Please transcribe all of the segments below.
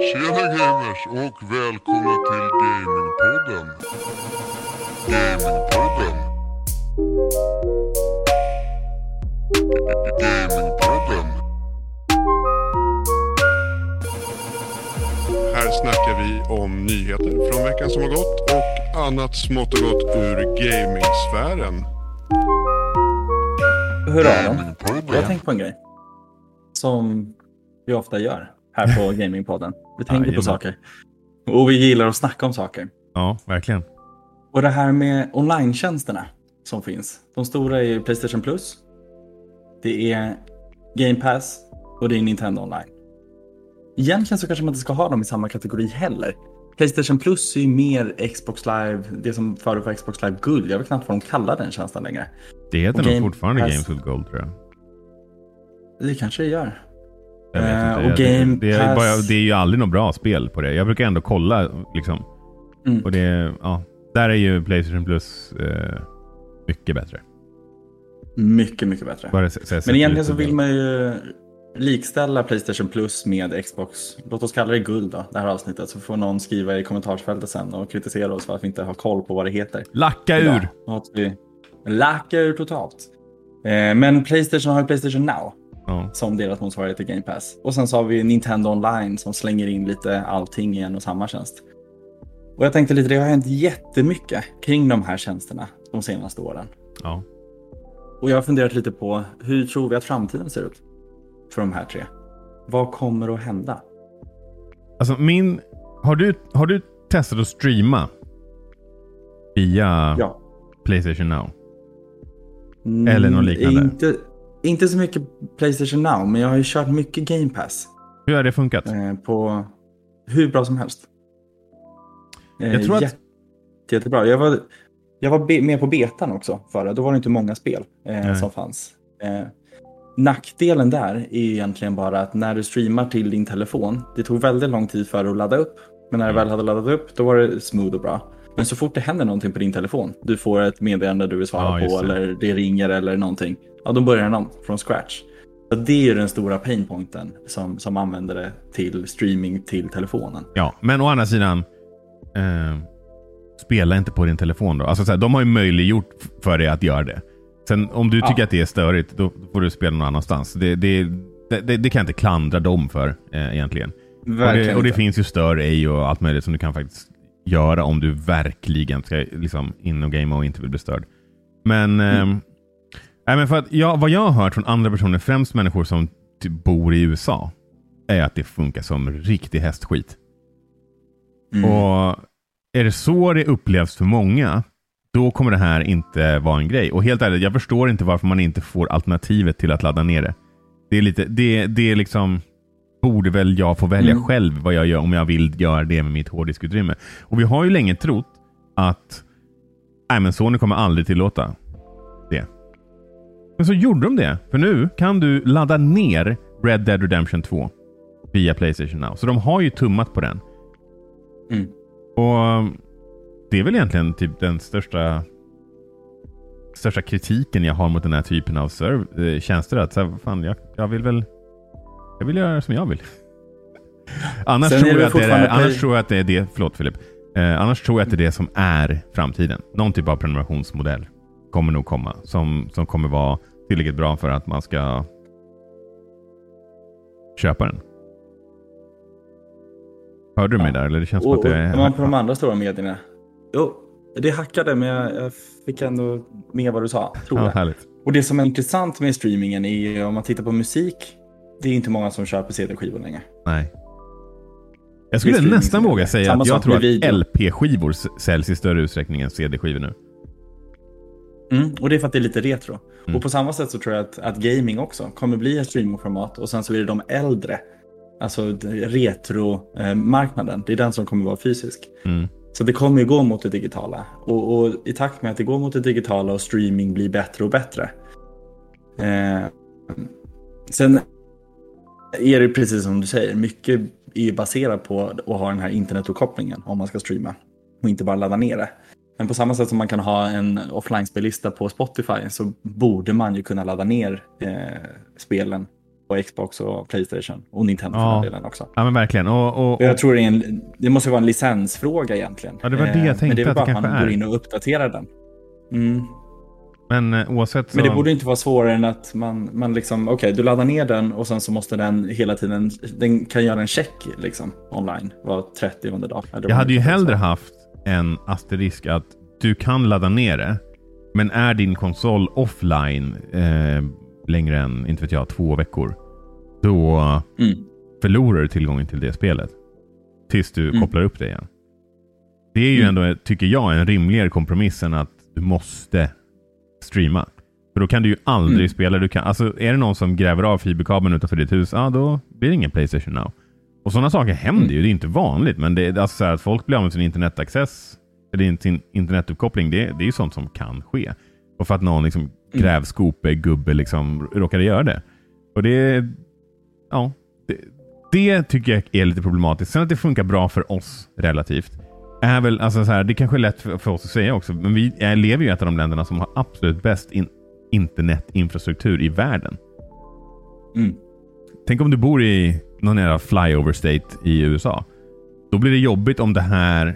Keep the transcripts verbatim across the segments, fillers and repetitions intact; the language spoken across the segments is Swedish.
Tjena gamers och välkomna till Gamingpodden. Gamingpodden. Gamingpodden. Här snackar vi om nyheter från veckan som har gått och annat smått och gott ur gamingsfären. Hurra då. Jag har tänkt på en grej som vi ofta gör här på Gamingpodden. Vi tänker ja, på saker. Och vi gillar att snacka om saker. Ja, verkligen. Och det här med online-tjänsterna som finns. De stora är PlayStation Plus. Det är Game Pass. Och det är Nintendo Online. Egentligen så kanske man inte ska ha dem i samma kategori heller. PlayStation Plus är ju mer Xbox Live. Det som förut var Xbox Live Guld. Jag vet knappt vad de kallar den tjänsten längre. Det heter och nog Game fortfarande Pass... Games with Gold, tror jag. Det kanske det gör. Jag vet Uh, inte. och det, Game det, det, Pass... är bara, det är ju aldrig något bra spel på det. Jag brukar ändå kolla liksom. Mm. Och det, ja, där är ju PlayStation Plus eh, mycket bättre. Mycket, mycket bättre. Bara se, se, Men egentligen så vill man ju likställa PlayStation Plus med Xbox. Låt oss kalla det guld då, det här avsnittet. Så får någon skriva i kommentarsfältet sen och kritisera oss för att vi inte har koll på vad det heter. Lacka ur! Och att vi lackar ur totalt. Eh, men PlayStation har ju PlayStation Now. Ja. Som deras motsvarighet till Game Pass. Och sen så har vi Nintendo Online som slänger in lite allting i en och samma tjänst. Och jag tänkte lite, det har hänt jättemycket kring de här tjänsterna de senaste åren. Ja. Och jag har funderat lite på, hur tror vi att framtiden ser ut för de här tre? Vad kommer att hända? Alltså min... Har du, har du testat att streama via ja. PlayStation Now? Eller något liknande? Mm, inte, inte så mycket PlayStation Now, men jag har ju kört mycket Game Pass. Hur har det funkat? Eh, på hur bra som helst. Eh, jag tror att... jätte, jättebra. Jag var, jag var be, med på betan också förra. Då var det inte många spel eh, som fanns. Eh, nackdelen där är egentligen bara att när du streamar till din telefon, det tog väldigt lång tid för att ladda upp. Men när det väl hade laddat upp, då var det smooth och bra. Men så fort det händer någonting på din telefon, du får ett meddelande du vill svara ja, på, det. eller det ringer eller någonting. Ja, då börjar den om från scratch. Så det är den stora painpointen som, som använder det till streaming till telefonen. Ja, men å andra sidan eh, spela inte på din telefon då. Alltså så här, de har ju möjliggjort för dig att göra det. Sen om du tycker ja. att det är störigt, då får du spela någon annanstans. Det, det, det, det kan jag inte klandra dem för eh, egentligen. Och det, och det finns ju stör ej och allt möjligt som du kan faktiskt göra om du verkligen ska liksom in och gamea och inte vill bli störd. Men, mm. eh, nej, men för att jag, vad jag har hört från andra personer, främst människor som typ bor i U S A, är att det funkar som riktig hästskit. Mm. Och är det så det upplevs för många, då kommer det här inte vara en grej. Och helt ärligt, jag förstår inte varför man inte får alternativet till att ladda ner det. Det är lite, det, det är liksom, borde väl jag få välja mm. själv vad jag gör om jag vill göra det med mitt hårddiskutrymme. Och vi har ju länge trott att nej, men Sony kommer aldrig tillåta det. Men så gjorde de det. För nu kan du ladda ner Red Dead Redemption två via PlayStation Now. Så de har ju tummat på den. Mm. Och det är väl egentligen typ den största största kritiken jag har mot den här typen av serv- tjänster. Att så här, fan, jag, jag vill väl jag vill göra som jag vill. annars, tror jag, att det är, annars tror jag att det är det, förlåt Filip. Eh, annars tror jag att det är det som är framtiden. Någon typ av prenumerationsmodell kommer nog komma. Som, som kommer vara tillräckligt bra för att man ska köpa den. Hörde du mig ja. där? Eller det känns som att det är... Man på de andra stora medierna. Jo, det hackade, men jag, jag fick ändå med vad du sa. Tror ja, jag. Härligt. Och det som är intressant med streamingen är, om man tittar på musik, det är inte många som köper C D-skivor längre. Nej. Jag skulle nästan våga säga Samma att jag tror att video. L P-skivor säljs i större utsträckning än C D-skivor nu. Mm, och det är för att det är lite retro. Mm. Och på samma sätt så tror jag att, att gaming också kommer bli ett streamingformat. Och sen så är det de äldre, alltså retro-marknaden. Det är den som kommer vara fysisk. Mm. Så det kommer ju gå mot det digitala. Och, och i takt med att det går mot det digitala och streaming blir bättre och bättre. Eh, sen är det precis som du säger. Mycket är baserat på att ha den här internetuppkopplingen om man ska streama. Och inte bara ladda ner det. Men på samma sätt som man kan ha en offline-spellista på Spotify, så borde man ju kunna ladda ner eh, spelen på Xbox och PlayStation och Nintendo ja. för den delen också. Ja, men verkligen. Och, och, och... Jag tror det, är en, det måste vara en licensfråga egentligen. Ja, det var det jag tänkte. Men det är väl bara att, det att man är. går in och uppdaterar den. Mm. Men eh, oavsett så... Men det borde inte vara svårare än att man, man liksom, okej, okay, du laddar ner den och sen så måste den hela tiden, den kan göra en check liksom online var trettionde dag. Jag hade ju hellre haft en asterisk att du kan ladda ner det, men är din konsol offline eh, längre än, inte vet jag, två veckor, då mm. förlorar du tillgången till det spelet tills du mm. kopplar upp det igen. Det är ju mm. ändå, tycker jag, en rimligare kompromiss än att du måste streama. För då kan du ju aldrig mm. spela. Du kan, alltså är det någon som gräver av fiberkabeln utanför ditt hus, ja, då blir det ingen PlayStation Now. Och sådana saker händer mm. ju, det är inte vanligt, men det är alltså så här att folk blir av med sin internetaccess eller sin internetuppkoppling, det, det är ju sånt som kan ske. Och för att någon liksom grävskope, gubbe liksom råkade göra det. Och det, ja, det, det tycker jag är lite problematiskt. Sen att det funkar bra för oss relativt är väl, alltså så här, det kanske är lätt för, för oss att säga också, men vi är, lever ju i ett av de länderna som har absolut bäst in, internetinfrastruktur i världen. Mm. Tänk om du bor i någon jävla flyover state i U S A. Då blir det jobbigt om det här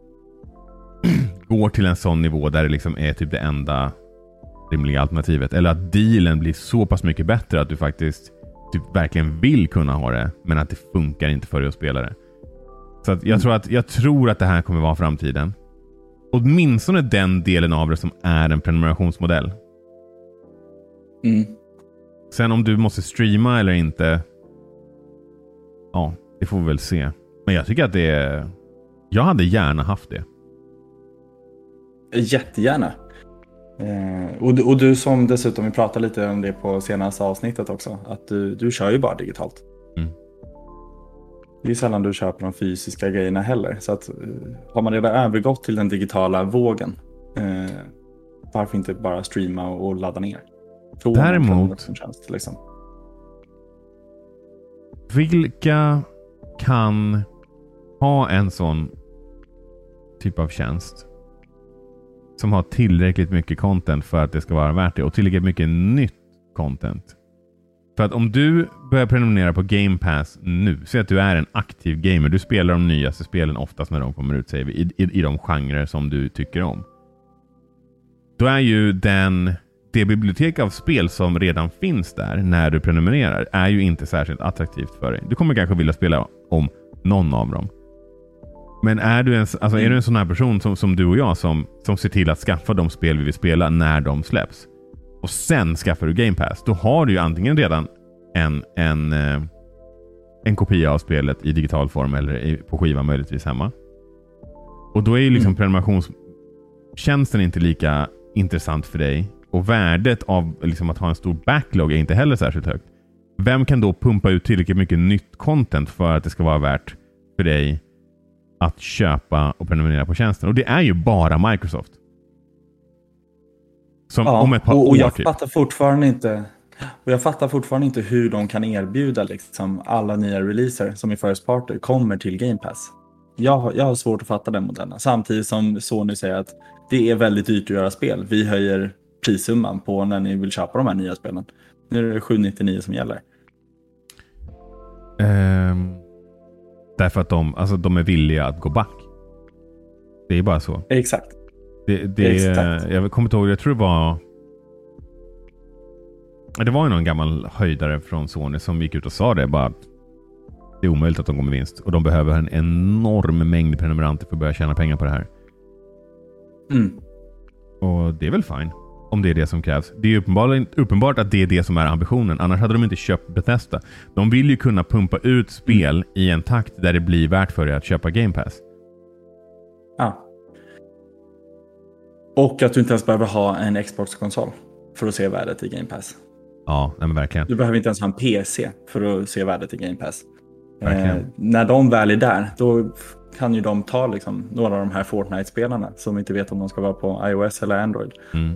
går till en sån nivå där det liksom är typ det enda rimliga alternativet. Eller att dealen blir så pass mycket bättre att du faktiskt typ verkligen vill kunna ha det, men att det funkar inte för dig att spela det. Så att jag, mm. tror att, jag tror att det här kommer vara framtiden. Åtminstone den delen av det som är en prenumerationsmodell. Mm. Sen om du måste streama eller inte, ja, det får vi väl se. Men jag tycker att det är... Jag hade gärna haft det. Jättegärna. Eh, och, du, och du som dessutom, vi pratade lite om det på senaste avsnittet också, att du, du kör ju bara digitalt. Mm. Det är sällan du köper de fysiska grejerna heller. Så att, har man redan övergått till den digitala vågen, eh, varför inte bara streama och, och ladda ner? Från Däremot, som tjänst, liksom. Vilka kan ha en sån typ av tjänst som har tillräckligt mycket content för att det ska vara värt det, och tillräckligt mycket nytt content? För att om du börjar prenumerera på Game Pass nu, så att du är en aktiv gamer, du spelar de nyaste spelen oftast när de kommer ut, säger vi, i, i, i de genrer som du tycker om. Då är ju den, det bibliotek av spel som redan finns där när du prenumererar är ju inte särskilt attraktivt för dig. Du kommer kanske vilja spela om någon av dem. Men är du en, alltså är du en sån här person som, som du och jag som, som ser till att skaffa de spel vi vill spela när de släpps, och sen skaffar du Game Pass, då har du ju antingen redan en, en, en kopia av spelet i digital form eller på skiva möjligtvis hemma. Och då är ju liksom mm. prenumerationstjänsten inte lika intressant för dig, och värdet av liksom att ha en stor backlog är inte heller särskilt högt. Vem kan då pumpa ut tillräckligt mycket nytt content för att det ska vara värt för dig att köpa och prenumerera på tjänsten? Och det är ju bara Microsoft. Som ja, om ett par och, och år jag typ. fattar fortfarande inte och jag fattar fortfarande inte hur de kan erbjuda liksom alla nya releaser som i first party kommer till Game Pass. Jag har, jag har svårt att fatta den modellen. Samtidigt som Sony säger att det är väldigt dyrt att göra spel. Vi höjer prissumman på när ni vill köpa de här nya spelen. Nu är det sju nittionio som gäller. Um, därför att de, alltså, de är villiga att gå back. Det är bara så. Exakt. Det, det, Exakt. Jag kommer inte ihåg, jag tror det var det var ju någon gammal höjdare från Sony som gick ut och sa det, bara att det är omöjligt att de går med vinst, och de behöver en enorm mängd prenumeranter för att börja tjäna pengar på det här. Mm. Och det är väl fine om det är det som krävs. Det är uppenbart, uppenbart att det är det som är ambitionen. Annars hade de inte köpt Bethesda. De vill ju kunna pumpa ut spel mm. i en takt där det blir värt för dig att köpa Game Pass. Ja. Och att du inte ens behöver ha en Xbox-konsol för att se värdet i Game Pass. Ja, nej men verkligen. Du behöver inte ens ha en P C för att se värdet i Game Pass. Eh, när de väl är där, då kan ju de ta liksom några av de här Fortnite-spelarna som inte vet om de ska vara på iOS eller Android. Mm.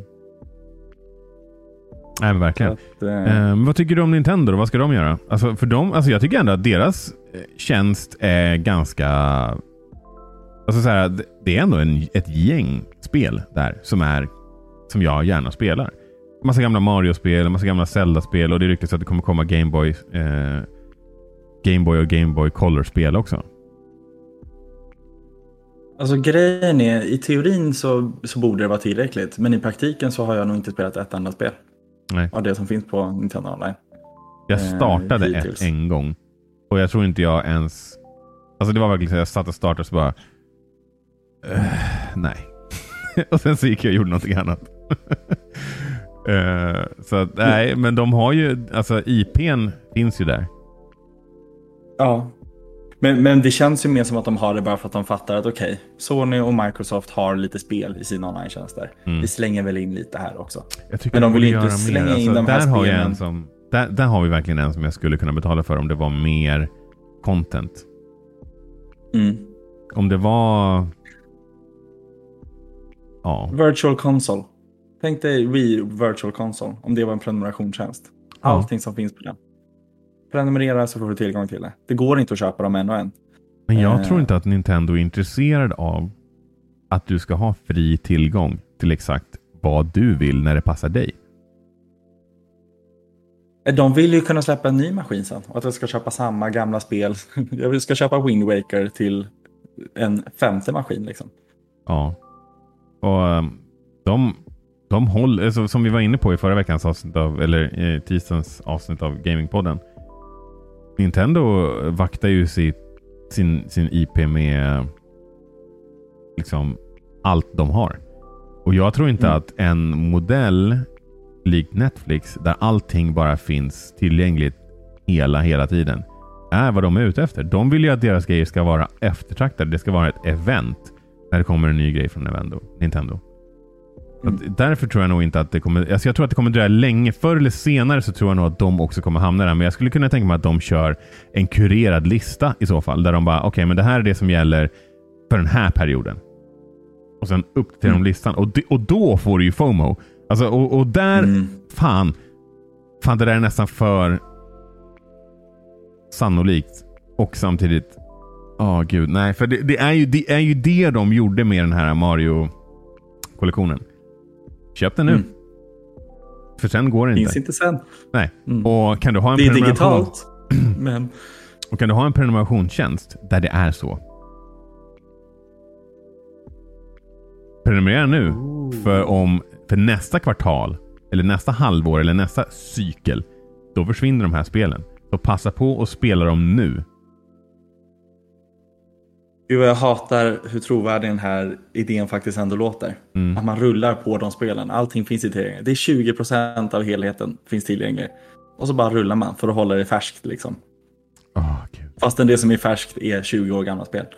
Nej men verkligen. Att, eh... Eh, vad tycker du om Nintendo då? Vad ska de göra? Alltså för dem, alltså jag tycker ändå att deras tjänst är ganska, alltså så här, det är ändå en, ett gäng spel där som är som jag gärna spelar. massa gamla Mario-spel, massa gamla Zelda-spel, och det är riktigt så att det kommer komma Game Boy, eh, Game Boy och Game Boy Color-spel också. Alltså grejen är, i teorin så, så borde det vara tillräckligt, men i praktiken så har jag nog inte spelat ett enda spel. Nej. Av det som finns på Nintendo Online. Jag startade eh, ett en gång, och jag tror inte jag ens, alltså det var verkligen så jag satt och startade och så bara uh, nej. Och sen så gick jag och gjorde någonting annat. uh, så att, nej, men de har ju, alltså I P:n finns ju där. Ja. Men, men det känns ju mer som att de har det bara för att de fattar att okej, okay, Sony och Microsoft har lite spel i sina online-tjänster. Mm. Vi slänger väl in lite här också. Men de vill inte göra slänga mer. in alltså, de här där spelen. Har jag en som, där, där har vi verkligen en som jag skulle kunna betala för om det var mer content. Mm. Om det var... Ja. Virtual Console. Tänk dig Wii Virtual Console, om det var en prenumerationstjänst. Allting ja. som finns på den. Prenumerera så får du tillgång till det. Det går inte att köpa dem en och en. Men jag eh. tror inte att Nintendo är intresserad av att du ska ha fri tillgång till exakt vad du vill när det passar dig. De vill ju kunna släppa en ny maskin sen. Och att jag ska köpa samma gamla spel. Jag ska köpa Wind Waker till en femte maskin liksom. Ja. Och um, de, de håller, alltså, som vi var inne på i förra veckans avsnitt av, eller eh, tisdagens avsnitt av Gamingpodden. Nintendo vaktar ju sitt, sin, sin I P med liksom allt de har. Och jag tror inte mm. att en modell likt Netflix där allting bara finns tillgängligt hela, hela tiden är vad de är ute efter. De vill ju att deras grejer ska vara eftertraktade. Det ska vara ett event när det kommer en ny grej från Nintendo. Mm. Därför tror jag nog inte att det kommer... Alltså jag tror att det kommer dröja länge. Förr eller senare så tror jag nog att de också kommer hamna där. Men jag skulle kunna tänka mig att de kör en kurerad lista i så fall. Där de bara, okej, okay, men det här är det som gäller för den här perioden. Och sen upp till mm. de listan. Och, de, och då får du ju FOMO. Alltså, och, och där... Mm. Fan. Fan, det där är nästan för sannolikt. Och samtidigt... Åh, oh, gud. Nej, för det, det, är ju, det är ju det de gjorde med den här Mario-kollektionen. Köp den nu. Mm. För sen går det inte. Finns inte sen. Nej. Mm. Och kan du ha en det är digitalt. Men... Och kan du ha en prenumerationstjänst där det är så? Prenumerera nu. Ooh. För om för nästa kvartal eller nästa halvår eller nästa cykel, då försvinner de här spelen. Så passa på och spela dem nu. Jag hatar hur trovärdig den här idén faktiskt ändå låter. Mm. Att man rullar på de spelen. Allting finns i tillgängligt. Det är tjugo procent av helheten finns tillgängligt. Och så bara rullar man för att hålla det färskt liksom. Oh, Gud. Fastän det som är färskt är tjugo år gamla spel.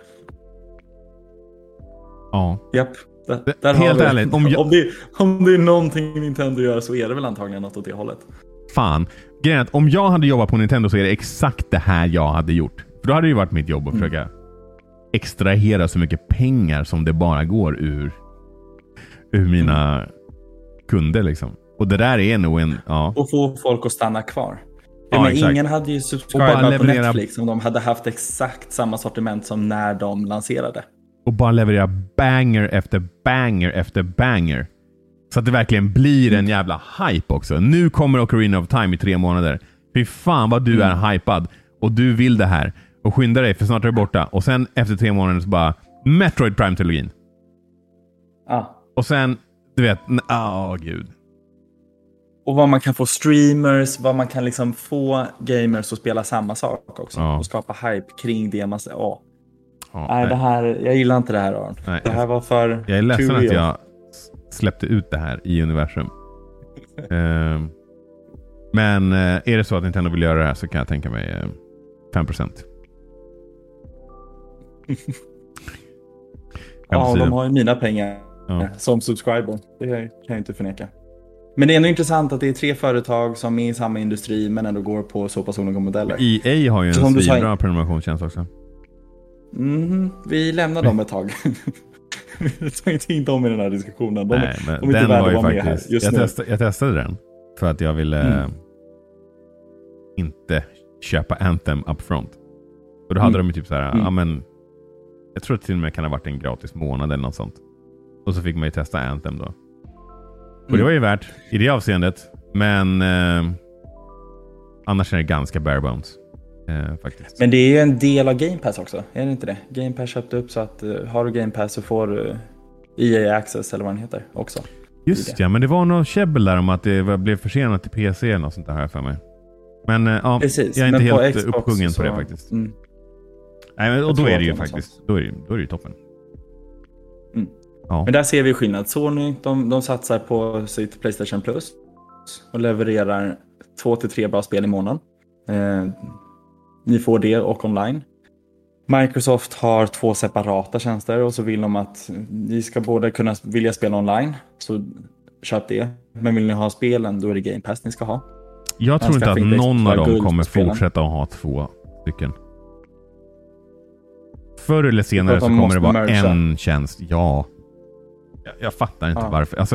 Ja. Japp. Där, där Helt har vi. ärligt. Om, jag... om, det, om det är någonting Nintendo gör så är det väl antagligen något åt det hållet. Fan. Grejen är att om jag hade jobbat på Nintendo så är det exakt det här jag hade gjort. För då hade det ju varit mitt jobb att mm. försöka extrahera så mycket pengar som det bara går ur ur mina mm. kunder liksom. Och det där är nog en... Ja. Och få folk att stanna kvar. Ja, men ingen hade ju subscribat leverera... på Netflix om de hade haft exakt samma sortiment som när de lanserade. Och bara leverera banger efter banger efter banger. Så att det verkligen blir en jävla hype också. Nu kommer Ocarina of Time i tre månader. Fy fan vad du mm. är hypad. Och du vill det här. Och skynda dig för snart är det borta. Och sen efter tre månader så bara Metroid Prime-trilogin. Ah. Och sen, du vet, åh oh, gud. Och vad man kan få streamers, vad man kan liksom få gamers att spela samma sak också. Ja. Och skapa hype kring det man säger. Åh. Ja, nej, det här, jag gillar inte det här, Aron. Nej, det här var för... Jag är ledsen att jag släppte ut det här i universum. uh, men uh, är det så att Nintendo vill göra det här så kan jag tänka mig uh, fem procent. Ja, de har ju mina pengar ja. som subscriber. Det kan jag inte förneka. Men det är ändå intressant att det är tre företag som är i samma industri men ändå går på så pass olika modeller. E A har ju en svinbra prenumerationstjänst också. Mm, vi lämnar dem ett tag. Vi tar inte in dem i den här diskussionen. De, Nej, men de är den inte var ju vara faktiskt... Just jag, nu. testade, jag testade den för att jag ville mm. inte köpa Anthem upfront. Och då hade mm. de ju typ så här, mm. ja men jag tror att till och med kan ha varit en gratis månad eller något sånt. Och så fick man ju testa Anthem då. Och det var ju värt i det avseendet. Men eh, annars är det ganska bare bones. Eh, faktiskt. Men det är ju en del av Game Pass också, är det inte det? Game Pass köpte upp så att uh, har du Game Pass så får du E A Access eller vad den heter också. Just ja, men det var nog käbbel där om att det blev försenat till P C eller något sånt där här för mig. Men uh, ja, precis, jag är inte helt Xbox uppsjungen så... på det faktiskt. Mm. Nej, och då är det ju faktiskt, då är det, då är det ju toppen. Mm. Ja. Men där ser vi skillnad. Sony, de, de satsar på sitt PlayStation Plus och levererar två till tre bra spel i månaden. Eh, ni får det och online. Microsoft har två separata tjänster och så vill de att ni ska både kunna vilja spela online, så köp det. Men vill ni ha spelen, då är det Game Pass ni ska ha. Jag tror inte att någon av dem kommer fortsätta att ha två stycken. Förr eller senare så kommer det vara merga. En tjänst. Ja. Jag, jag fattar inte ja. varför. Alltså,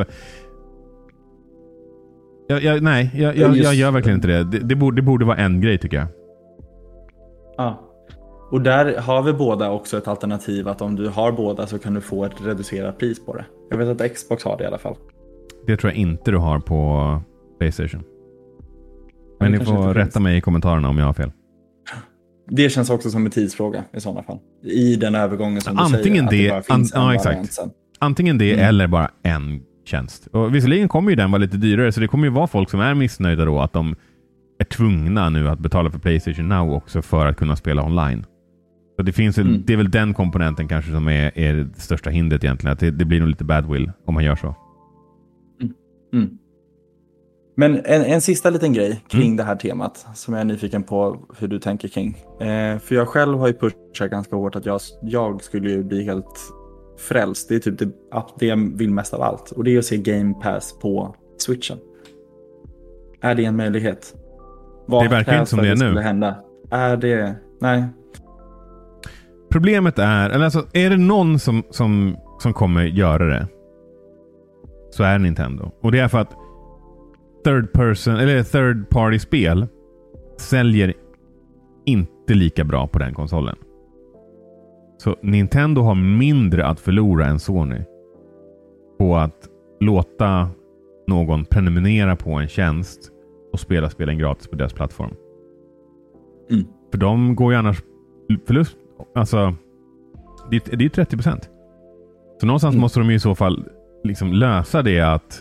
jag, jag, nej, jag, jag, jag gör verkligen inte det. Det, det, borde, det borde vara en grej tycker jag. Ja. Och där har vi båda också ett alternativ att om du har båda så kan du få ett reducerat pris på det. Jag vet att Xbox har det i alla fall. Det tror jag inte du har på PlayStation. Men ni får rätta finns. mig i kommentarerna om jag har fel. Det känns också som en tidsfråga i sådana fall. I den övergången som antingen du säger. Det, att det bara finns an, en ja, exakt. Sen. Antingen det mm. eller bara en tjänst. Och visserligen kommer ju den vara lite dyrare, så det kommer ju vara folk som är missnöjda då att de är tvungna nu att betala för PlayStation Now också för att kunna spela online. Så det finns mm. det är väl den komponenten kanske som är, är det största hindret egentligen. Att det, det blir nog lite badwill om man gör så. Mm. Mm. Men en, en sista liten grej kring mm. det här temat som jag är nyfiken på hur du tänker kring. Eh, för jag själv har ju pushat ganska hårt att jag, jag skulle ju bli helt frälst. Det är typ det, det jag vill mest av allt. Och det är att se Game Pass på Switchen. Är det en möjlighet? Vad det verkar inte som det är nu. Hända? Är det... Nej. Problemet är... Eller alltså, är det någon som, som, som kommer göra det, så är det Nintendo. Och det är för att third person eller third party spel säljer inte lika bra på den konsolen. Så Nintendo har mindre att förlora än Sony på att låta någon prenumerera på en tjänst och spela spelen gratis på deras plattform. Mm. För de går ju annars förlust. Alltså det, det är ju trettio procent. Så någonstans mm. måste de ju i så fall liksom lösa det att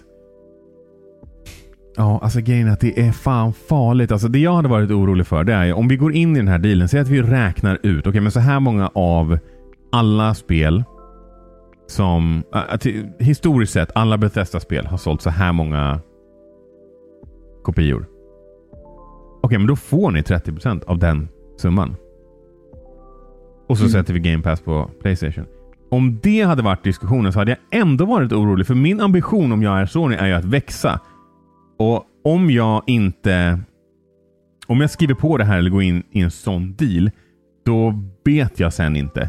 ja, alltså grejen är att det är fan farligt. Alltså det jag hade varit orolig för, det är om vi går in i den här dealen, så att vi räknar ut, okej, okay, men så här många av alla spel som äh, historiskt sett, alla Bethesda-spel har sålt så här många kopior. Okej, okay, men då får ni trettio procent av den summan. Och så mm. sätter vi Game Pass på PlayStation. Om det hade varit diskussionen så hade jag ändå varit orolig, för min ambition om jag är Sony är ju att växa. Och om jag inte om jag skriver på det här eller går in i en sån deal, då vet jag sen inte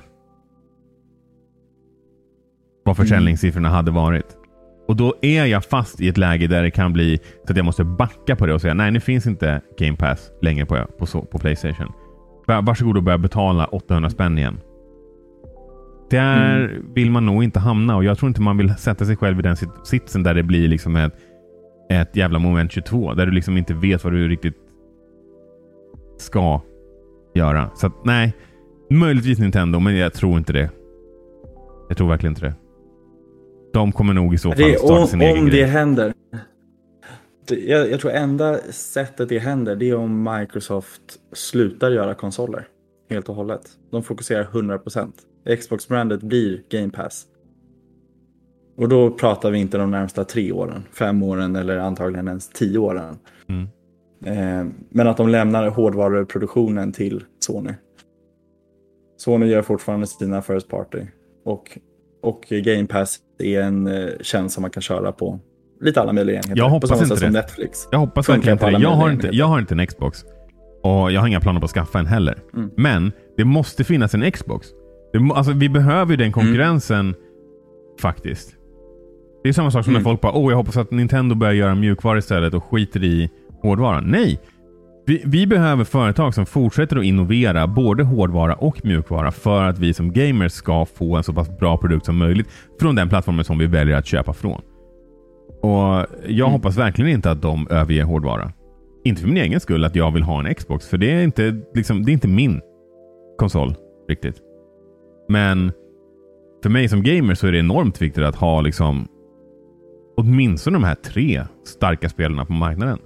vad försäljningssiffrorna hade varit. Och då är jag fast i ett läge där det kan bli så att jag måste backa på det och säga nej, nu finns inte Game Pass längre på, på, på PlayStation. Varsågod och börja betala åttahundra spänn igen. Där mm. vill man nog inte hamna, och jag tror inte man vill sätta sig själv i den sitsen där det blir liksom ett ett jävla moment tjugotvå där du liksom inte vet vad du riktigt ska göra. Så att, nej, möjligtvis Nintendo, men jag tror inte det. Jag tror verkligen inte det. De kommer nog i så fall det, starta om, sin egen om grej. det händer. Jag, jag tror enda sättet det händer, det är om Microsoft slutar göra konsoler helt och hållet. De fokuserar hundra procent. Xbox-brandet blir Game Pass. Och då pratar vi inte de närmsta tre åren, fem åren eller antagligen ens tio åren. Mm. Eh, men att de lämnar hårdvaruproduktionen till Sony. Sony gör fortfarande sina first party. Och, och Game Pass är en eh, tjänst som man kan köra på lite alla möjliga enheter. Jag hoppas inte det. Som Netflix. Jag hoppas verkligen inte det. Jag har inte, jag har inte en Xbox. Och jag har inga planer på att skaffa en heller. Mm. Men det måste finnas en Xbox. Det, alltså, vi behöver ju den konkurrensen mm. faktiskt. Det är samma sak som mm. när folk bara, åh, jag hoppas att Nintendo börjar göra mjukvara istället och skiter i hårdvaran. Nej! Vi, vi behöver företag som fortsätter att innovera både hårdvara och mjukvara för att vi som gamers ska få en så pass bra produkt som möjligt från den plattformen som vi väljer att köpa från. Och jag Mm. hoppas verkligen inte att de överger hårdvara. Inte för min egen skull att jag vill ha en Xbox. För det är inte, liksom, det är inte min konsol riktigt. Men för mig som gamer så är det enormt viktigt att ha liksom åtminstone de här tre starka spelarna på marknaden.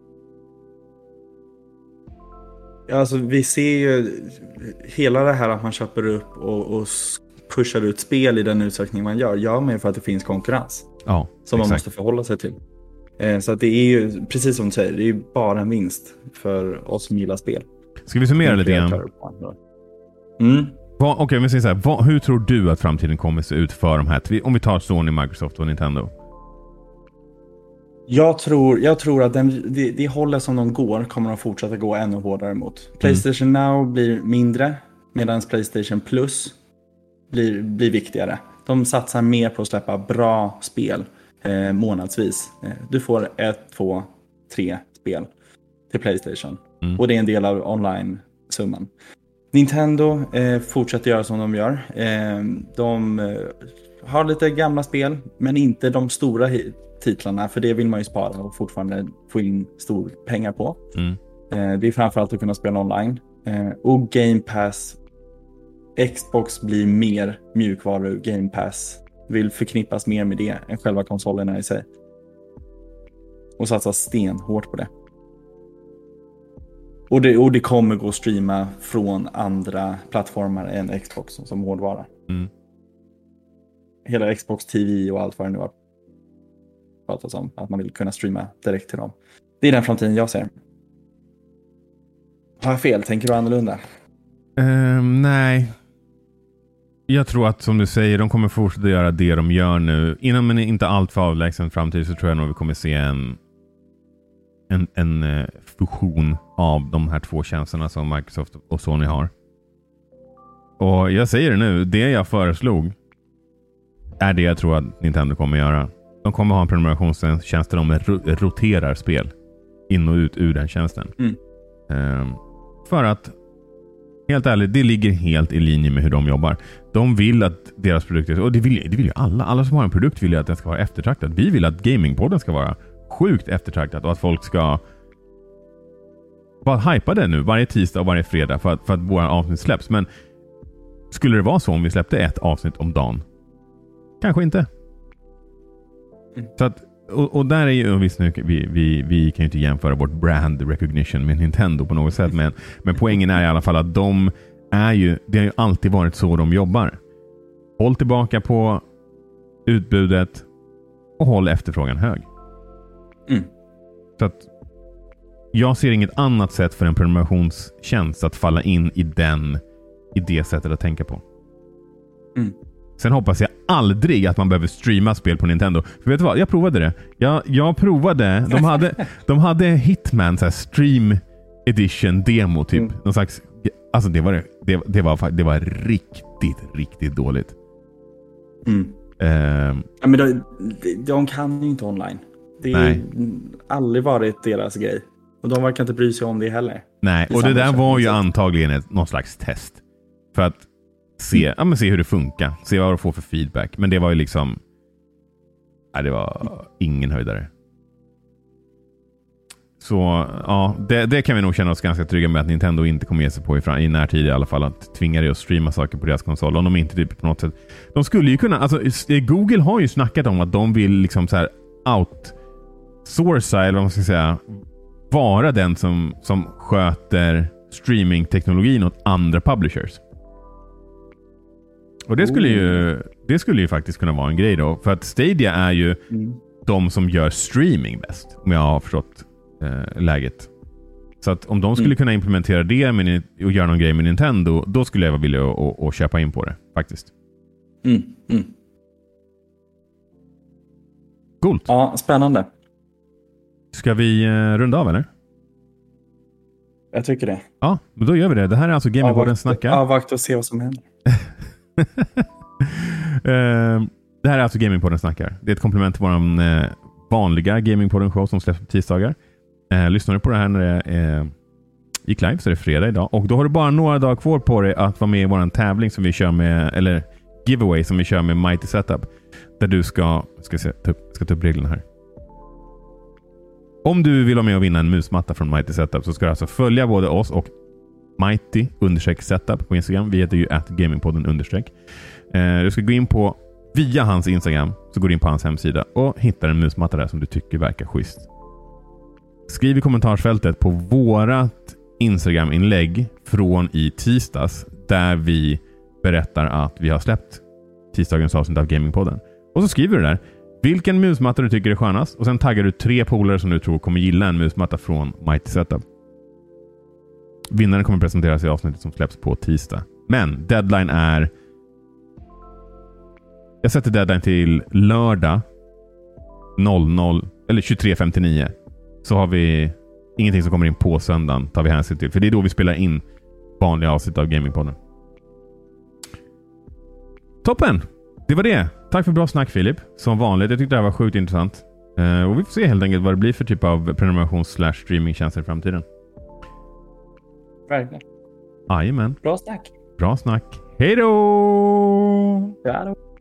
Ja, alltså, vi ser ju hela det här att man köper upp och, och pushar ut spel i den utsträckning man gör. Gör man ju för att det finns konkurrens. Ja, som man exakt. måste förhålla sig till. Eh, så att det är ju, precis som du säger, det är ju bara en vinst för oss som gillar spel. Ska vi summera lite grann? Mm. Okej, okay, men säg så här, vad, hur tror du att framtiden kommer se ut för de här? Om vi tar Sony, Microsoft och Nintendo. Jag tror, jag tror att den, det, det hållet som de går kommer de fortsätta gå ännu hårdare mot. PlayStation Now blir mindre, medan PlayStation Plus blir, blir viktigare. De satsar mer på att släppa bra spel eh, månadsvis. Eh, du får ett, två, tre spel till PlayStation. Mm. Och det är en del av online-summan. Nintendo eh, fortsätter göra som de gör. Eh, de eh, har lite gamla spel, men inte de stora hi- titlarna. För det vill man ju spara och fortfarande få in stor pengar på. Mm. Eh, det är framförallt att kunna spela online. Eh, och Game Pass. Xbox blir mer mjukvaru, Game Pass vill förknippas mer med det än själva konsolerna i sig. Och satsa stenhårt på det. Och det, och det kommer gå att streama från andra plattformar än Xbox som hårdvara. Mm. Hela Xbox T V och allt vad det nu har pratats om. Att man vill kunna streama direkt till dem. Det är den framtiden jag ser. Har jag fel? Tänker du annorlunda? Um, nej. Jag tror att, som du säger, de kommer fortsätta göra det de gör nu. Inom en inte allt för avlägsen framtid så tror jag nog vi kommer se en en, en uh, fusion av de här två tjänsterna som Microsoft och Sony har. Och jag säger det nu, det jag föreslog är det jag tror att Nintendo kommer göra. De kommer ha en prenumerationstjänst där de ro- roterar spel in och ut ur den tjänsten. Mm. Um, för att helt ärligt, det ligger helt i linje med hur de jobbar. De vill att deras produkter, och det vill, det vill ju alla. Alla som har en produkt vill ju att den ska vara eftertraktad. Vi vill att gamingpodden ska vara sjukt eftertraktad och att folk ska bara hypa det nu varje tisdag och varje fredag för att, för att våra avsnitt släpps. Men skulle det vara så om vi släppte ett avsnitt om dagen? Kanske inte. Mm. Så att, och, och där är ju, visst nu, vi, vi, vi kan ju inte jämföra vårt brand recognition med Nintendo på något sätt, men, men poängen är i alla fall att de är ju, det har ju alltid varit så de jobbar. Håll tillbaka på utbudet och håll efterfrågan hög. Mm. Så att jag ser inget annat sätt för en prenumerationstjänst att falla in i den, i det sättet att tänka på. Mm. Sen hoppas jag aldrig att man behöver streama spel på Nintendo. För vet du vad? Jag provade det. Jag, jag provade. De hade, de hade Hitman så här stream edition demo typ. Mm. Någon slags, alltså det var, det, det, var, det var riktigt, riktigt dåligt. Mm. Uh, ja, men de, de kan ju inte online. Det har aldrig varit deras grej. Och de verkar inte bry sig om det heller. Nej, och det där var ju antagligen ett, någon slags test. För att se, ja, men se hur det funkar. Se vad du får för feedback. Men det var ju liksom, ja, det var ingen höjdare. Så ja, det, det kan vi nog känna oss ganska trygga med att Nintendo inte kommer ge sig på i, fram, i närtid i alla fall, att tvinga dig att streama saker på deras konsol. Om de inte typ på något sätt. De skulle ju kunna, alltså Google har ju snackat om att de vill liksom så här outsourca, eller vad man ska säga, vara den som, som sköter streamingteknologin åt andra publishers. Och det skulle ju det skulle ju faktiskt kunna vara en grej då, för att Stadia är ju mm. de som gör streaming bäst, om jag har förstått eh, läget. Så att om de skulle mm. kunna implementera det med, och göra någon grej med Nintendo, då skulle jag vara villig att, att, att köpa in på det faktiskt. Mm. Mm. Coolt. Ja, spännande. Ska vi eh, runda av eller? Jag tycker det. Ja, men då gör vi det. Det här är alltså Gamingpodden snackar. Avvakta och se vad som händer. uh, det här är alltså Gamingpodden snackar. Det är ett komplement till vår uh, vanliga Gamingpodden show som släpps på tisdagar. Uh, lyssnar du på det här när det uh, gick live så är det fredag idag. Och då har du bara några dagar kvar på dig att vara med i vår tävling som vi kör med, eller giveaway som vi kör med Mighty Setup. Där du ska, ska, se, ta upp, ska ta upp reglerna här. Om du vill vara med och vinna en musmatta från Mighty Setup så ska du alltså följa både oss och Mighty understreck setup på Instagram. Vi heter ju at gamingpodden understreck. Eh, du ska gå in på via hans Instagram, så går du in på hans hemsida och hittar en musmatta där som du tycker verkar schysst. Skriv i kommentarsfältet på vårat Instagram-inlägg från i tisdags där vi berättar att vi har släppt tisdagens avsnitt av Gamingpodden. Och så skriver du där vilken musmatta du tycker är skönast och sen taggar du tre polare som du tror kommer gilla en musmatta från Mighty Setup. Vinnaren kommer presenteras i avsnittet som släpps på tisdag. Men deadline är... Jag sätter deadline till lördag noll noll eller tjugotre femtionio. Så har vi ingenting som kommer in på söndagen, tar vi hänsyn till. För det är då vi spelar in vanliga avsnitt av Gamingpodden. Toppen! Det var det. Tack för bra snack, Filip. Som vanligt, jag tyckte det här var sjukt intressant. Uh, och vi får se helt enkelt vad det blir för typ av prenumeration slash streamingtjänster i framtiden. Verkligen. Jajamän. Bra snack. Bra snack. Hej då! Ja då.